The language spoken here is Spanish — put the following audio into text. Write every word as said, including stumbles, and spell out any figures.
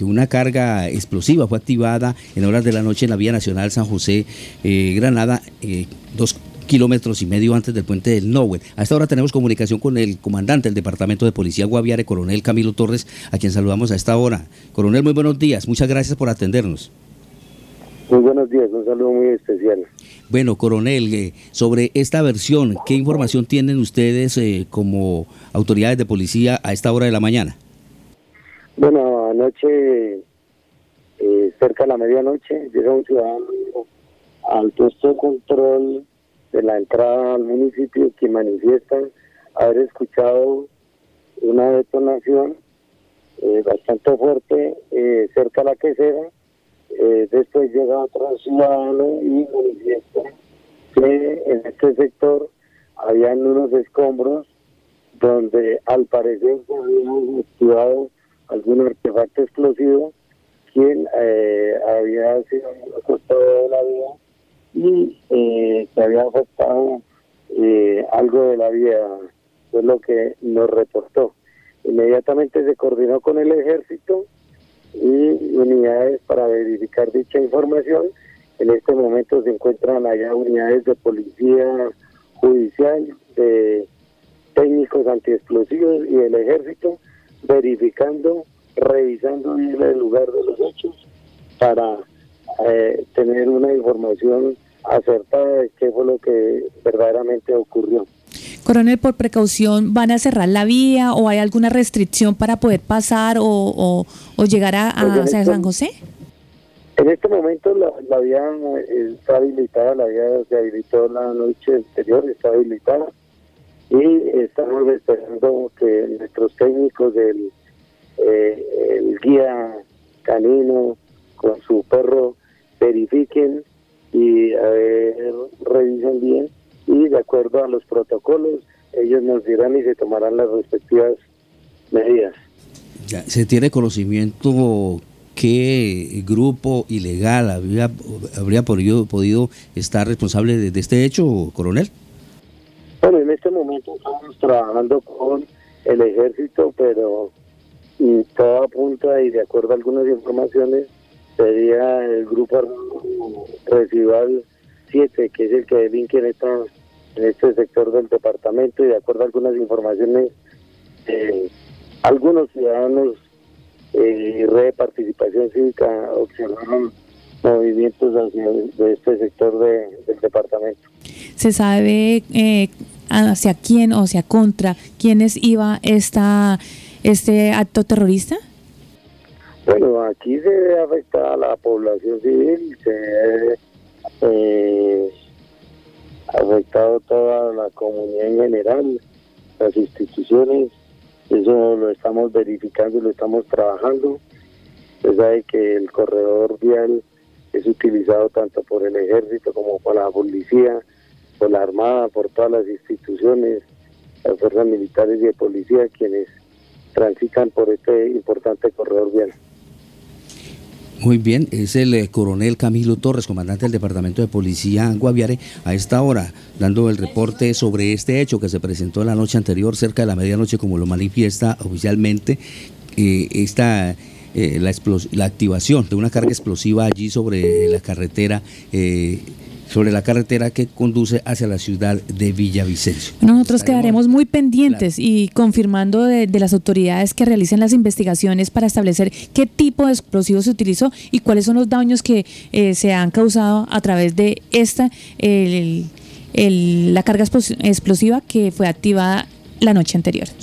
que una carga explosiva fue activada en horas de la noche en la vía nacional San José, eh, Granada, eh, dos kilómetros y medio antes del puente del Nowell. A esta hora tenemos comunicación con el comandante del Departamento de Policía Guaviare, coronel Camilo Torres, a quien saludamos a esta hora. Coronel, muy buenos días, muchas gracias por atendernos. Muy buenos días, un saludo muy especial. Bueno, coronel, eh, sobre esta versión, ¿qué información tienen ustedes eh, como autoridades de policía a esta hora de la mañana? Bueno, anoche, eh, cerca de la medianoche, llega un ciudadano al puesto de control de la entrada al municipio que manifiesta haber escuchado una detonación eh, bastante fuerte eh, cerca de la quesera. Eh, después llega otro ciudadano y manifiesta que en este sector habían unos escombros donde al parecer se había activado algún artefacto explosivo quien eh, había sido acostado de la vía y eh, se había afectado eh, algo de la vía, fue lo que nos reportó. Inmediatamente se coordinó con el ejército y unidades para verificar dicha información. En este momento se encuentran allá unidades de policía judicial, de técnicos antiexplosivos y del ejército verificando, revisando bien el lugar de los hechos para eh, tener una información acertada de qué fue lo que verdaderamente ocurrió. Coronel, por precaución, ¿van a cerrar la vía o hay alguna restricción para poder pasar o, o, o llegar a, a pues este, San José? En este momento la, la vía está habilitada, la vía se habilitó la noche anterior, está habilitada y estamos esperando que nuestros técnicos del eh, el guía canino con su perro verifiquen y a ver, revisen bien y de acuerdo a los protocolos ellos nos dirán y se tomarán las respectivas medidas. Ya, ¿se tiene conocimiento qué grupo ilegal había, habría podido, podido estar responsable de, de este hecho, coronel? Bueno, en este momento estamos trabajando con el ejército, pero y todo apunta y de acuerdo a algunas informaciones sería el grupo residual siete, que es el que delinque en, esta, en este sector del departamento y de acuerdo a algunas informaciones eh, algunos ciudadanos eh, y red de participación cívica observaron movimientos hacia de este sector de, del departamento. ¿Se sabe eh, hacia quién o hacia contra quiénes iba esta este acto terrorista? Bueno, aquí se afecta a la población civil, se eh, ha afectado toda la comunidad en general, las instituciones, eso lo estamos verificando y lo estamos trabajando. Se sabe que el corredor vial es utilizado tanto por el ejército como por la policía, por la armada, por todas las instituciones, las fuerzas militares y de policía, quienes transitan por este importante corredor vial. Muy bien, es el eh, coronel Camilo Torres, comandante del Departamento de Policía Guaviare, a esta hora, dando el reporte sobre este hecho que se presentó la noche anterior, cerca de la medianoche, como lo manifiesta oficialmente, eh, esta, eh, la, la activación de una carga explosiva allí sobre la carretera, eh, sobre la carretera que conduce hacia la ciudad de Villavicencio. Nosotros quedaremos muy pendientes claro. y confirmando de, de las autoridades que realicen las investigaciones para establecer qué tipo de explosivo se utilizó y cuáles son los daños que eh, se han causado a través de esta el, el, la carga explosiva que fue activada la noche anterior.